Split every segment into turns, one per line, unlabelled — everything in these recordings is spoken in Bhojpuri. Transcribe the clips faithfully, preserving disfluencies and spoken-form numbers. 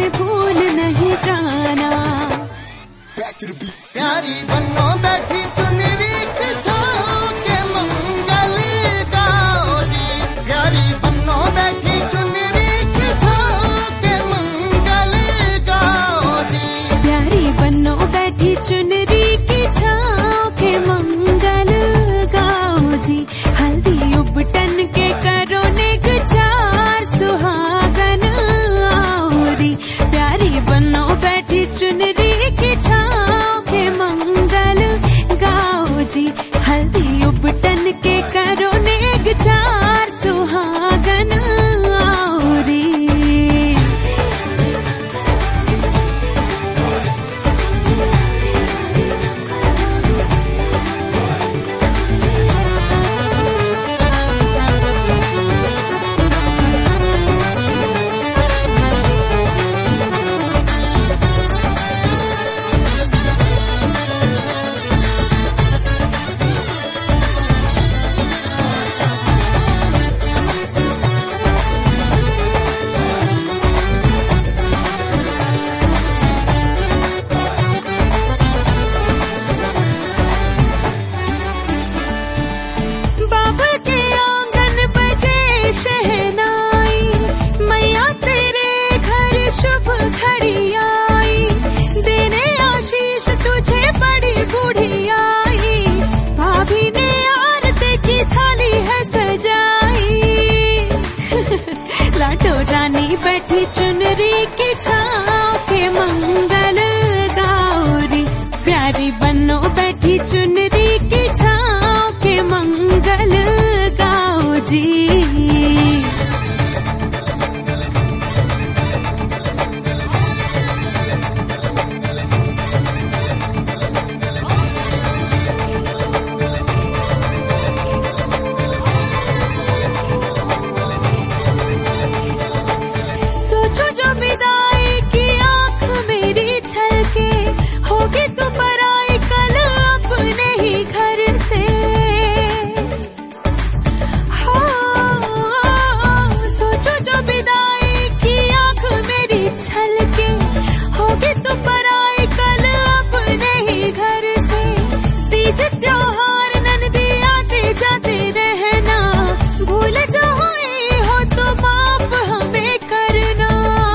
तुम्हें भूल नहीं जाना।
प्यारी बनो बैठी चुनरी के छाँव के मंगल गाओ जी, प्यारी बनो बैठी चुनरी के छाँव के मंगल गाओ जी,
प्यारी बनो बैठी चुनरी की छाँव के मंगल गाओ जी। हल्दी उबटन के करो नेक चार सुहागन आओ री, प्यारी बनो बैठी चुनरी की छाँव के मंगल गाओ जी। हल्दी उबटन के करो नेक चार सुहागन आओ री। रानी बैठी चुनरी की छाँव के मंगल गाओ री, प्यारी बनो बैठी चुनरी की छाँव के मंगल गाओ जी। विदाई की आँख मेरी छलके, होगी तू पराई कल अपने ही घर से। हाँ, सोचो जो विदाई की आँख मेरी छलके, होगी तू पराई कल अपने ही घर से। तीज त्योहार ननदी आते जाते रहना, भूल जो हुई हो तो माफ हमें करना।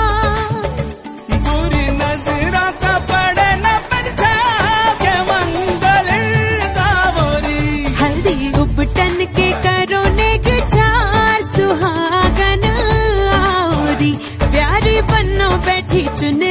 उबटन के करो नेक चार सुहागन आओ री, प्यारी बनो बैठी चुन